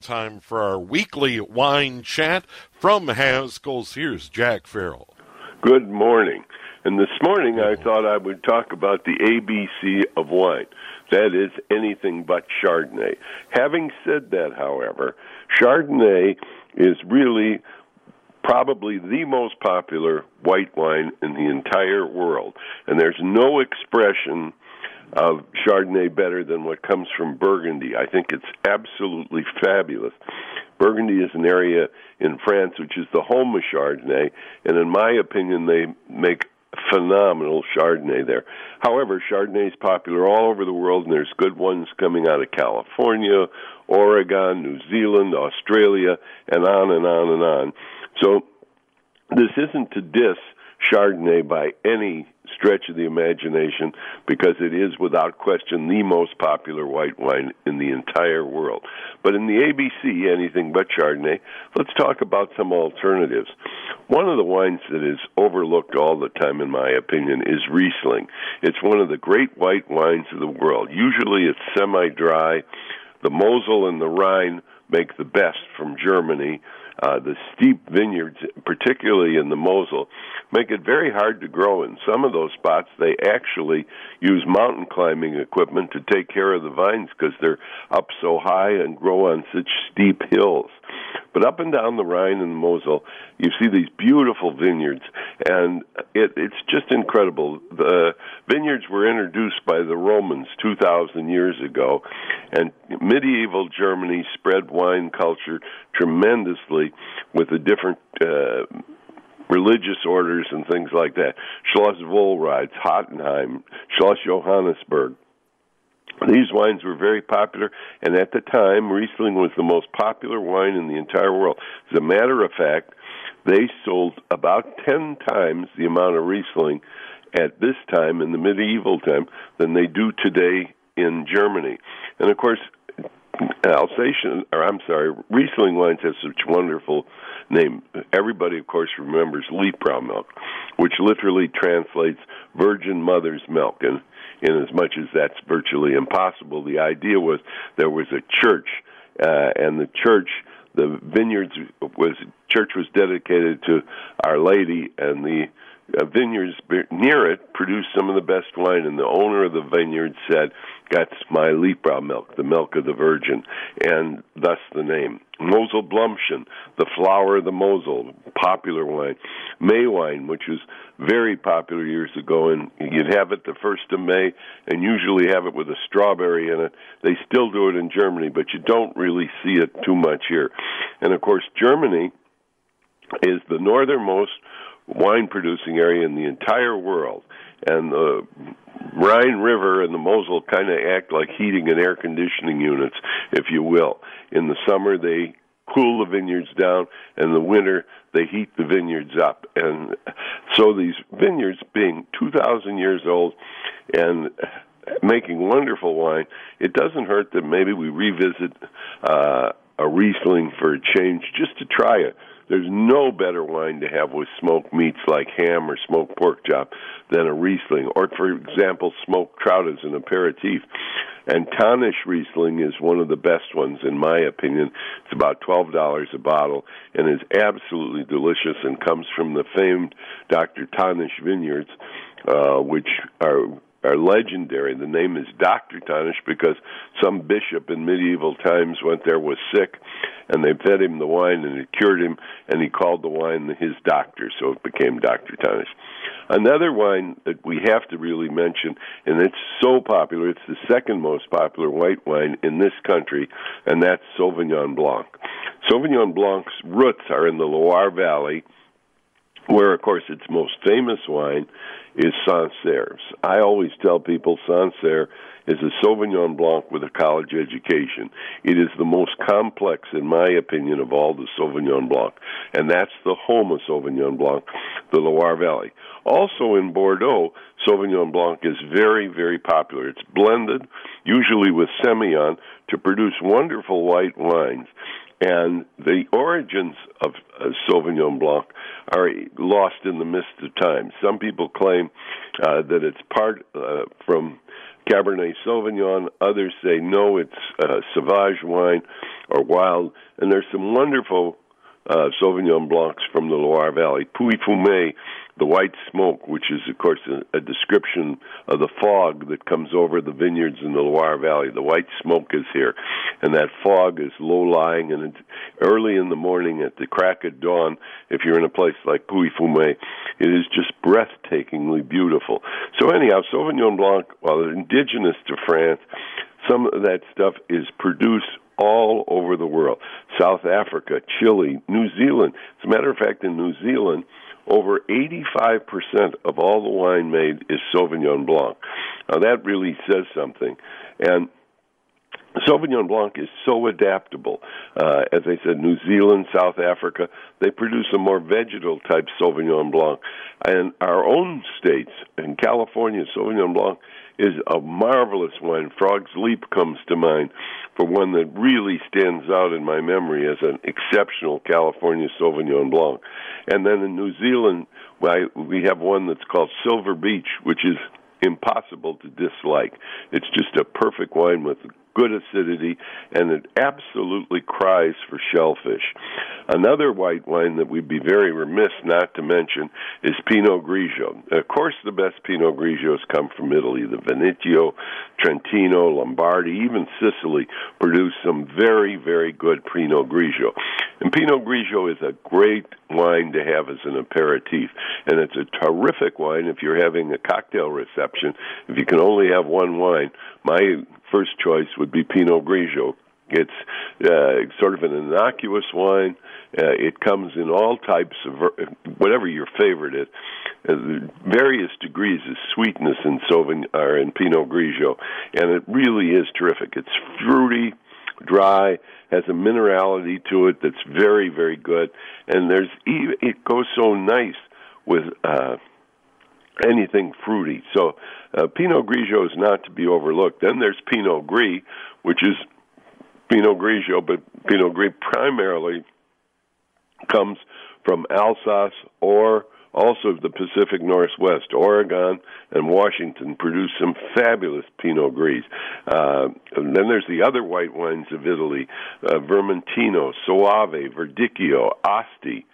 time for our weekly wine chat from Haskell's. Here's Jack Farrell. Good morning. And this morning I thought I would talk about the ABC of wine. That is anything but Chardonnay. Having said that, however, Chardonnay is really probably the most popular white wine in the entire world. And there's no expression of Chardonnay better than what comes from Burgundy. I think it's absolutely fabulous. Burgundy is an area in France which is the home of Chardonnay, and in my opinion, they make phenomenal Chardonnay there. However, Chardonnay is popular all over the world, and there's good ones coming out of California, Oregon, New Zealand, Australia, and on and on and on. So this isn't to diss Chardonnay by any stretch of the imagination, because it is without question the most popular white wine in the entire world. But in the ABC, anything but Chardonnay, let's talk about some alternatives. One of the wines that is overlooked all the time, in my opinion, is Riesling. It's one of the great white wines of the world. Usually it's semi-dry. The Mosel and the Rhine make the best from Germany. The steep vineyards, particularly in the Mosel, make it very hard to grow. In some of those spots, they actually use mountain climbing equipment to take care of the vines because they're up so high and grow on such steep hills. But up and down the Rhine and the Mosel, you see these beautiful vineyards, and it's just incredible. The vineyards were introduced by the Romans 2,000 years ago, and medieval Germany spread wine culture tremendously with the different religious orders and things like that. Schloss Wohlreiz, Hottenheim, Schloss Johannesburg. These wines were very popular, and at the time, Riesling was the most popular wine in the entire world. As a matter of fact, they sold about 10 times the amount of Riesling at this time, in the medieval time, than they do today in Germany. And of course, Riesling wines have such wonderful name. Everybody, of course, remembers Liebfrau milk, which literally translates Virgin Mother's milk. And in as much as that's virtually impossible, the idea was there was a church, and the church, the church was dedicated to Our Lady, and the vineyards near it produced some of the best wine, and the owner of the vineyard said, "That's my Liebfrau milk, the milk of the Virgin," and thus the name. Mosel Blumchen, the flower of the Mosel, popular wine. May wine, which was very popular years ago, and you'd have it the 1st of May, and usually have it with a strawberry in it. They still do it in Germany, but you don't really see it too much here. And of course, Germany is the northernmost wine-producing area in the entire world, and the Rhine River and the Mosel kind of act like heating and air conditioning units, if you will. In the summer, they cool the vineyards down, and in the winter, they heat the vineyards up. And so these vineyards, being 2,000 years old and making wonderful wine, it doesn't hurt that maybe we revisit a Riesling for a change, just to try it. There's no better wine to have with smoked meats like ham or smoked pork chop than a Riesling, or, for example, smoked trout as an aperitif. And Tanisch Riesling is one of the best ones, in my opinion. It's about $12 a bottle and is absolutely delicious and comes from the famed Dr. Tanisch vineyards, which are legendary. The name is Dr. Tanisch because some bishop in medieval times went there, was sick, and they fed him the wine and it cured him, and he called the wine his doctor, so it became Dr. Tanisch. Another wine that we have to really mention, and it's so popular, it's the second most popular white wine in this country, and that's Sauvignon Blanc. Sauvignon Blanc's roots are in the Loire Valley, where, of course, its most famous wine is Sancerre. I always tell people Sancerre is a Sauvignon Blanc with a college education. It is the most complex, in my opinion, of all the Sauvignon Blanc, and that's the home of Sauvignon Blanc, the Loire Valley. Also in Bordeaux, Sauvignon Blanc is very, very popular. It's blended, usually with Semillon, to produce wonderful white wines. And the origins of Sauvignon Blanc are lost in the mist of time. Some people claim that it's part from Cabernet Sauvignon. Others say, no, it's Sauvage wine. or wild. And there's some wonderful Sauvignon Blancs from the Loire Valley. Pouilly-Fumé, the white smoke, which is, of course, a description of the fog that comes over the vineyards in the Loire Valley. The white smoke is here, and that fog is low-lying, and it's early in the morning at the crack of dawn. If you're in a place like Pouilly-Fumé, it is just breathtakingly beautiful. So anyhow, Sauvignon Blanc, while indigenous to France, some of that stuff is produced all over the world. South Africa, Chile, New Zealand. As a matter of fact, in New Zealand, over 85% of all the wine made is Sauvignon Blanc. Now, that really says something. And Sauvignon Blanc is so adaptable. As I said, New Zealand, South Africa, they produce a more vegetal-type Sauvignon Blanc. And our own states, in California, Sauvignon Blanc is a marvelous wine. Frog's Leap comes to mind for one that really stands out in my memory as an exceptional California Sauvignon Blanc. And then in New Zealand, we have one that's called Silver Beach, which is impossible to dislike. It's just a perfect wine with good acidity, and it absolutely cries for shellfish. Another white wine that we'd be very remiss not to mention is Pinot Grigio. Of course, the best Pinot Grigios come from Italy. The Veneto, Trentino, Lombardy, even Sicily produce some very, very good Pinot Grigio. And Pinot Grigio is a great wine to have as an aperitif, and it's a terrific wine if you're having a cocktail reception. If you can only have one wine, my first choice would be Pinot Grigio. It's sort of an innocuous wine. It comes in all types of, whatever your favorite is, various degrees of sweetness in in Pinot Grigio, and it really is terrific. It's fruity, dry, has a minerality to it that's very, very good, and it goes so nice with anything fruity. So Pinot Grigio is not to be overlooked. Then there's Pinot Gris, which is Pinot Grigio, but Pinot Gris primarily comes from Alsace or also the Pacific Northwest. Oregon and Washington produce some fabulous Pinot Gris. And then there's the other white wines of Italy, Vermentino, Soave, Verdicchio, Asti.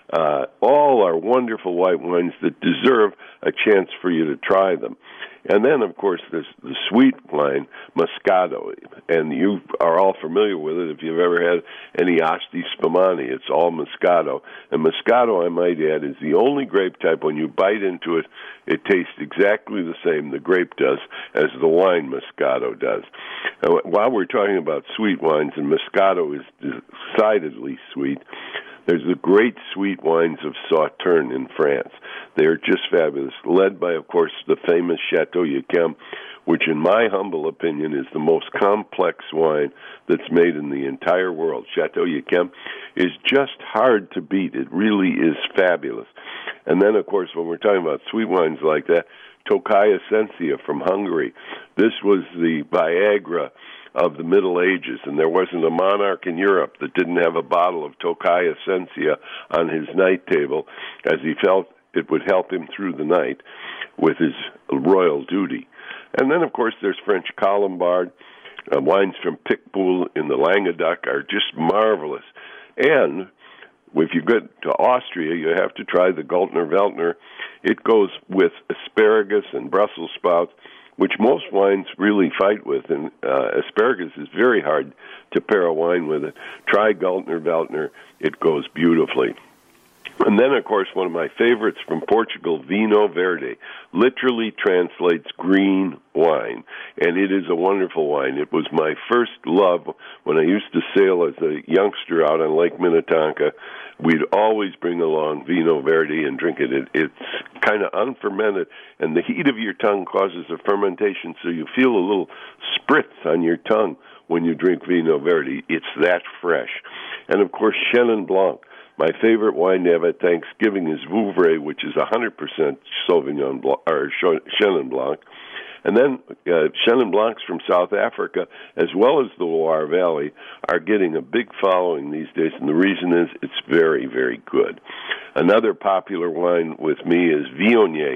All are wonderful white wines that deserve a chance for you to try them. And then, of course, there's the sweet wine, Moscato, and you are all familiar with it if you've ever had any Asti Spumani. It's all Moscato. And Moscato, I might add, is the only grape type, when you bite into it, it tastes exactly the same, the grape does, as the wine Moscato does. Now, while we're talking about sweet wines, and Moscato is decidedly sweet, there's the great sweet wines of Sauternes in France. They're just fabulous, led by, of course, the famous Chateau Yquem, which in my humble opinion is the most complex wine that's made in the entire world. Chateau Yquem is just hard to beat. It really is fabulous. And then, of course, when we're talking about sweet wines like that, Tokai Essentia from Hungary. This was the Viagra of the Middle Ages, and there wasn't a monarch in Europe that didn't have a bottle of Tokai Essentia on his night table, as he felt it would help him through the night with his royal duty. And then, of course, there's French Colombard. Wines from Picpoul in the Languedoc are just marvelous. And if you get to Austria, you have to try the Gultner Veltliner. It goes with asparagus and Brussels sprouts, which most wines really fight with, and asparagus is very hard to pair a wine with it. Try Gultner Veltliner. It goes beautifully. And then, of course, one of my favorites from Portugal, Vinho Verde, literally translates green wine, and it is a wonderful wine. It was my first love when I used to sail as a youngster out on Lake Minnetonka. We'd always bring along Vinho Verde and drink it. It's kind of unfermented, and the heat of your tongue causes a fermentation, so you feel a little spritz on your tongue when you drink Vinho Verde. It's that fresh. And, of course, Chenin Blanc. My favorite wine to have at Thanksgiving is Vouvray, which is 100% Sauvignon Blanc, or Chenin Blanc. And then Chenin Blancs from South Africa, as well as the Loire Valley, are getting a big following these days, and the reason is it's very, very good. Another popular wine with me is Viognier.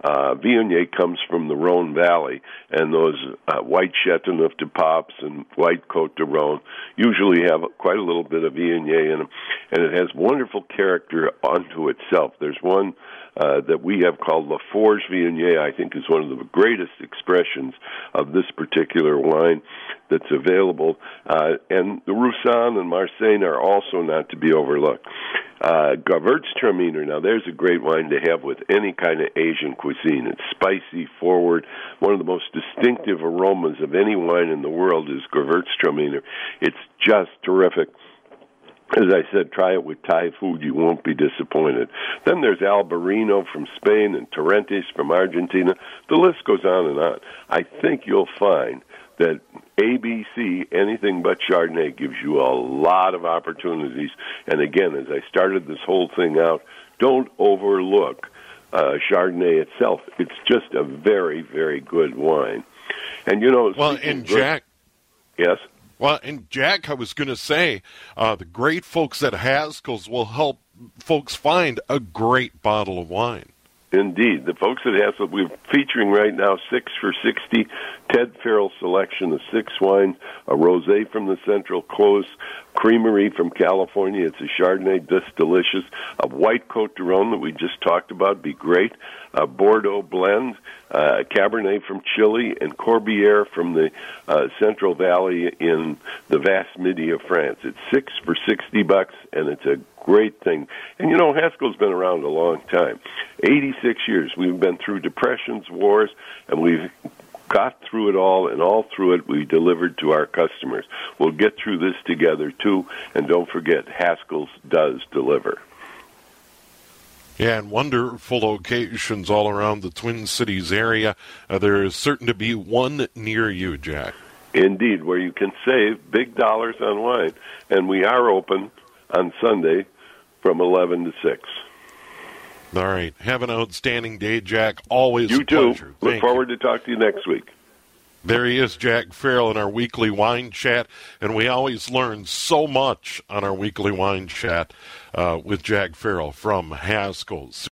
Viognier comes from the Rhone Valley, and those white Chateauneuf de Papes and white Côte de Rhone usually have quite a little bit of Viognier in them, and it has wonderful character unto itself. There's one that we have called La Forge Viognier, I think is one of the greatest expressions of this particular wine that's available. And the Roussanne and Marsanne are also not to be overlooked. Gewürztraminer, now there's a great wine to have with any kind of Asian cuisine. It's spicy, forward. One of the most distinctive aromas of any wine in the world is Gewürztraminer. It's just terrific. As I said, try it with Thai food. You won't be disappointed. Then there's Albarino from Spain and Torrentes from Argentina. The list goes on and on. I think you'll find that ABC, anything but Chardonnay, gives you a lot of opportunities. And again, as I started this whole thing out, don't overlook Chardonnay itself. It's just a very, very good wine. And, you know... Well, and Jack... Yes? Well, and Jack, I was going to say, the great folks at Haskell's will help folks find a great bottle of wine. Indeed. The folks at Haskell, we're featuring right now 6 for $60, Ted Farrell selection of 6 wines, a rosé from the Central Coast Creamery from California. It's a Chardonnay, just delicious. A white Côte de Rhone that we just talked about, be great. A Bordeaux blend, Cabernet from Chile, and Corbière from the Central Valley in the vast Midi of France. It's 6 for $60, and it's a great thing. And, you know, Haskell's been around a long time. 86 years. We've been through depressions, wars, and we've got through it all, and all through it we delivered to our customers. We'll get through this together, too, and don't forget, Haskell's does deliver. Yeah, and wonderful locations all around the Twin Cities area. There is certain to be one near you, Jack. Indeed, where you can save big dollars on wine. And we are open on Sunday from 11 to 6. All right. Have an outstanding day, Jack. Always you a pleasure. You too. Look forward to talking to you next week. There he is, Jack Farrell, in our weekly wine chat, and we always learn so much on our weekly wine chat with Jack Farrell from Haskell's.